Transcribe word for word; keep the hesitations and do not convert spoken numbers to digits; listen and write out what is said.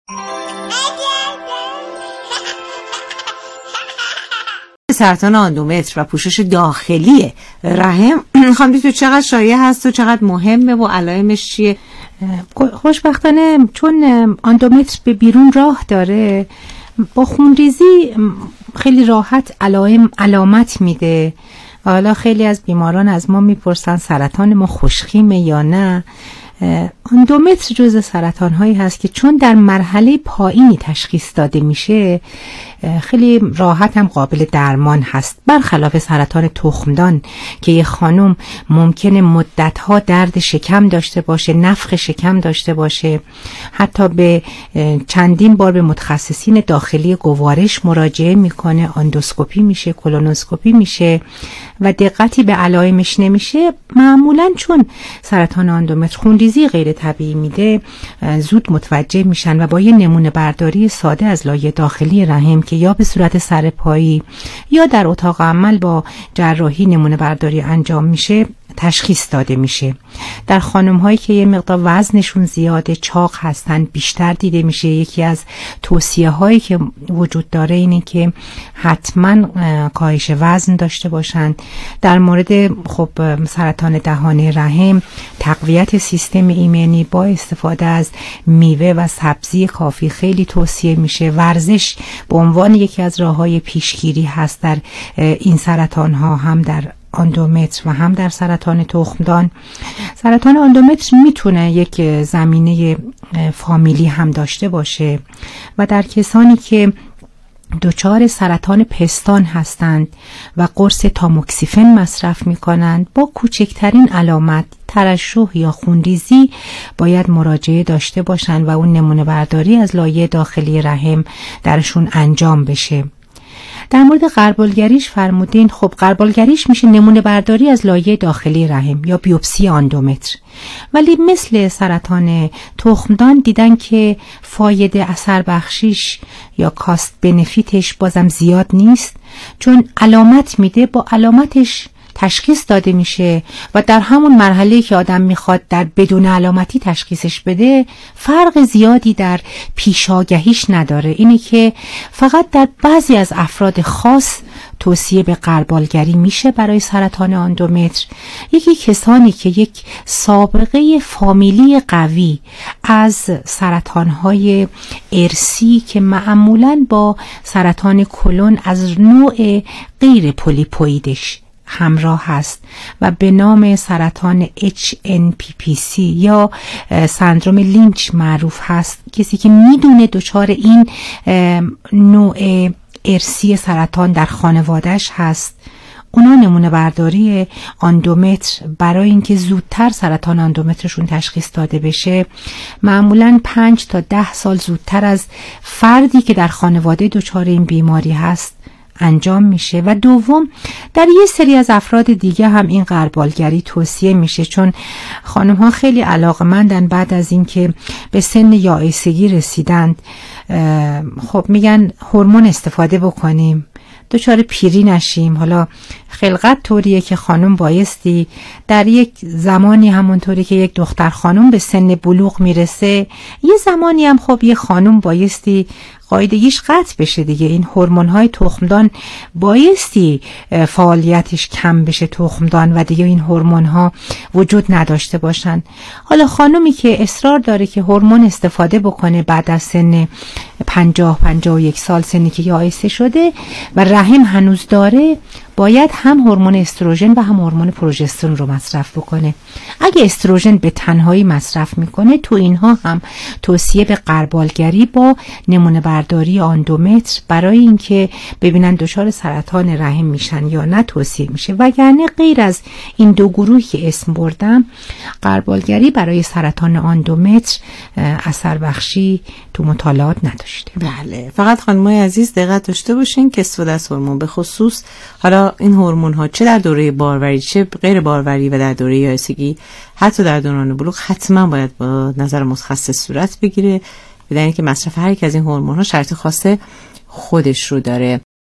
سرطان اندومتر و پوشش داخلی رحم خانم دکتر چقدر شایع هست و چقدر مهمه و علائمش چیه؟ خوشبختانه چون اندومتر به بیرون راه داره، با خونریزی خیلی راحت علائم علامت میده. حالا خیلی از بیماران از ما میپرسن سرطان ما خوشخیمه یا نه. اندومتر جزء سرطان هایی هست که چون در مرحله پایینی تشخیص داده میشه خیلی راحت هم قابل درمان هست، برخلاف سرطان تخمدان که یه خانم ممکنه مدتها درد شکم داشته باشه، نفخ شکم داشته باشه، حتی به چندین بار به متخصصین داخلی گوارش مراجعه میکنه، اندوسکوپی میشه، کولونوسکوپی میشه و دقتی به علائمش نمیشه. معمولا چون سرطان اندومتر خونریزی غیر طبیعی میده زود متوجه میشن و با یه نمونه برداری ساده از لایه داخلی رحم که یا به صورت سرپایی یا در اتاق عمل با جراحی نمونه برداری انجام میشه تشخیص داده میشه. در خانم هایی که یه مقدار وزنشون زیاده، چاق هستن، بیشتر دیده میشه. یکی از توصیه هایی که وجود داره اینه که حتما کاهش وزن داشته باشن. در مورد خب سرطان دهان رحم تقویت سیستم ایمنی با استفاده از میوه و سبزی کافی خیلی توصیه میشه. ورزش به عنوان یکی از راههای پیشگیری هست در این سرطان ها، هم در اندومتر و هم در سرطان تخمدان. سرطان اندومتر میتونه یک زمینه فامیلی هم داشته باشه و در کسانی که دچار سرطان پستان هستند و قرص تاموکسیفن مصرف میکنند با کوچکترین علامت ترشح یا خونریزی باید مراجعه داشته باشند و اون نمونه برداری از لایه داخلی رحم درشون انجام بشه. در مورد غربالگریش فرمودین، خب غربالگریش میشه نمونه برداری از لایه داخلی رحم یا بیوپسی اندومتر، ولی مثل سرطان تخمدان دیدن که فایده اثر بخشیش یا کاست بنفیتش بازم زیاد نیست، چون علامت میده، با علامتش تشخیص داده میشه و در همون مرحله که آدم میخواد در بدون علامتی تشخیصش بده فرق زیادی در پیشاگهیش نداره. اینه که فقط در بعضی از افراد خاص توصیه به غربالگری میشه برای سرطان اندومتر. یکی کسانی که یک سابقه فامیلی قوی از سرطانهای ارثی که معمولاً با سرطان کلون از نوع غیر پولیپویدش همراه هست و به نام سرطان اچ ان پی پی سی یا سندروم لینچ معروف هست، کسی که میدونه دچار این نوع ارثی سرطان در خانوادهش هست، اونا نمونه برداری اندومتر برای اینکه زودتر سرطان اندومترشون تشخیص داده بشه معمولاً پنج تا ده سال زودتر از فردی که در خانواده دچار این بیماری هست انجام میشه. و دوم، در یه سری از افراد دیگه هم این غربالگری توصیه میشه، چون خانم ها خیلی علاقمندن بعد از اینکه به سن یائسگی رسیدند خب میگن هورمون استفاده بکنیم دچار پیری نشیم. حالا خلقت طوریه که خانم بایستی در یک زمانی همونطوری که یک دختر خانم به سن بلوغ میرسه یه زمانی هم خب یه خانم بایستی قاعدگیش قطع بشه دیگه. این هورمون های تخمدان بایستی فعالیتش کم بشه تخمدان و دیگه این هورمون ها وجود نداشته باشن. حالا خانمی که اصرار داره که هورمون استفاده بکنه بعد از سن پنجاه پنجاه و یک سال، سنی که یائسه شده و رحم هنوز داره، باید هم هورمون استروژن و هم هورمون پروژسترون رو مصرف بکنه. اگه استروژن به تنهایی مصرف میکنه تو اینها هم توصیه به غربالگری با نمونه برداری اندومتر برای اینکه ببینن دچار سرطان رحم میشن یا نه توصیه میشه. وگرنه غیر از این دو گروهی که اسم بردم غربالگری برای سرطان اندومتر اثر بخشی تو مطالعات نداشته. بله، فقط خانمای عزیز دقت داشته باشین که استفاده از هورمون به خصوص حالا این هورمون ها چه در دوره باروری چه غیر باروری و در دوره یائسگی حتی در دوران بلوغ حتما باید با نظر متخصص صورت بگیره، بدون اینکه مصرف هر یک از این هورمون ها شرط خاص خودش رو داره.